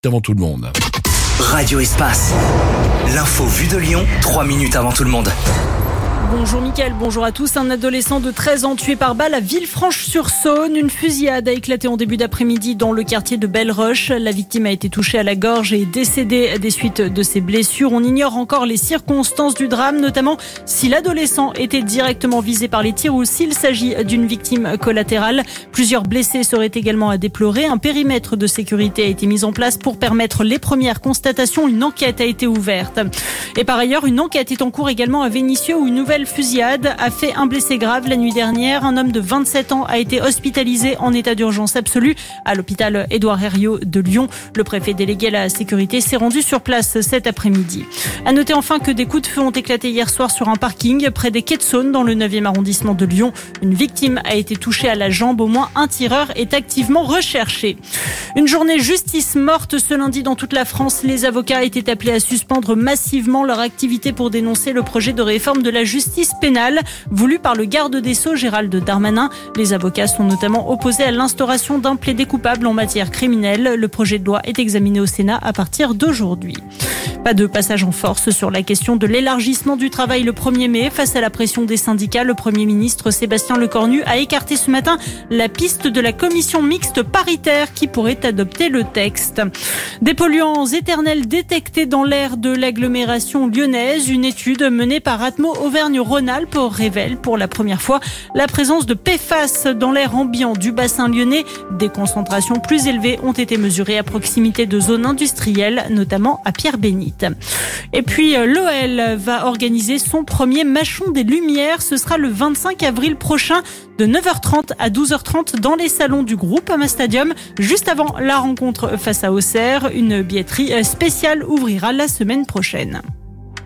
avant tout le monde. Radio Espace. L'info vue de Lyon, 3 minutes avant tout le monde. Bonjour Mickaël, bonjour à tous. Un adolescent de 13 ans tué par balle à Villefranche-sur-Saône. Une fusillade a éclaté en début d'après-midi dans le quartier de Belle-Roche. La victime a été touchée à la gorge et est décédée des suites de ses blessures. On ignore encore les circonstances du drame, notamment si l'adolescent était directement visé par les tirs ou s'il s'agit d'une victime collatérale. Plusieurs blessés seraient également à déplorer. Un périmètre de sécurité a été mis en place pour permettre les premières constatations. Une enquête a été ouverte. Et par ailleurs, une enquête est en cours également à Vénissieux où une nouvelle fusillade a fait un blessé grave la nuit dernière. Un homme de 27 ans a été hospitalisé en état d'urgence absolue à l'hôpital Édouard Herriot de Lyon. Le préfet délégué à la sécurité s'est rendu sur place cet après-midi. À noter enfin que des coups de feu ont éclaté hier soir sur un parking près des quais de Saône dans le 9e arrondissement de Lyon. Une victime a été touchée à la jambe. Au moins un tireur est activement recherché. Une journée justice morte ce lundi dans toute la France. Les avocats étaient appelés à suspendre massivement leur activité pour dénoncer le projet de réforme de la justice pénale voulu par le garde des Sceaux Gérald Darmanin. Les avocats sont notamment opposés à l'instauration d'un plaidé coupable en matière criminelle. Le projet de loi est examiné au Sénat à partir d'aujourd'hui. Pas de passage en force sur la question de l'élargissement du travail le 1er mai. Face à la pression des syndicats, le Premier ministre Sébastien Lecornu a écarté ce matin la piste de la commission mixte paritaire qui pourrait adopter le texte. Des polluants éternels détectés dans l'air de l'agglomération lyonnaise. Une étude menée par Atmo Auvergne-Rhône-Alpes révèle pour la première fois la présence de PFAS dans l'air ambiant du bassin lyonnais. Des concentrations plus élevées ont été mesurées à proximité de zones industrielles, notamment à Pierre-Bénite. Et puis l'OL va organiser son premier Mâchon des Lumières. Ce sera le 25 avril prochain de 9h30 à 12h30 dans les salons du groupe Ama Stadium. Juste avant la rencontre face à Auxerre, une billetterie spéciale ouvrira la semaine prochaine.